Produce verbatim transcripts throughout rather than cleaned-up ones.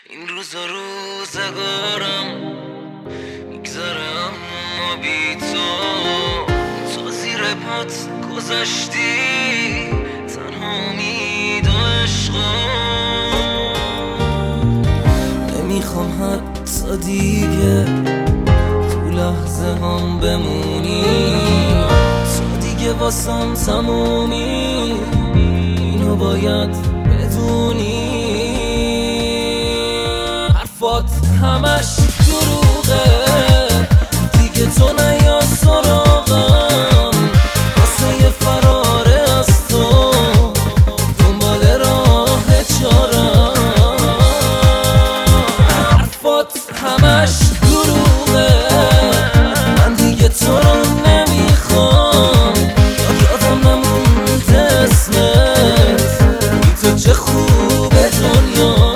این روزا روزگارم میگذره اما بی تو تو زیر پات گذاشتی تنها امید و عشقم. نمیخوام حتی دیگه تو لحظه هم بمونی، تو دیگه واسم تمومی، اینو باید بدونی. حرفات همش دروغه، دیگه تو نیا سراغم واسه یه فراره از تو دنبال راه چارم. حرفات همش دروغه، من دیگه تو رو نمیخوام، یادم نمونده اسمت، بی تو چه خوبه دنیا.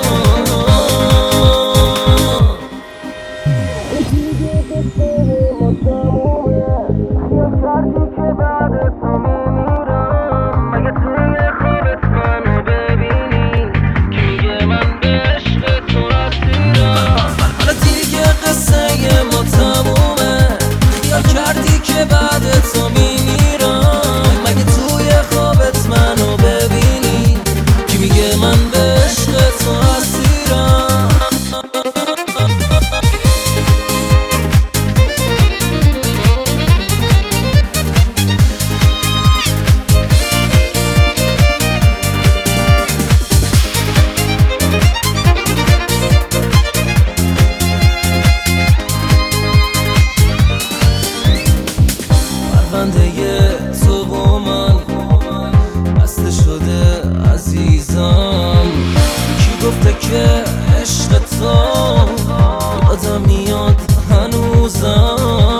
کردی که بعد تو میمیرم، مگه توی خوابت منو ببینی کی میگه من به عشق تو اسیرم. پرونده تو با من بسته شده عزیزم، کی گفته که عشق تو یادم میاد هنوزم.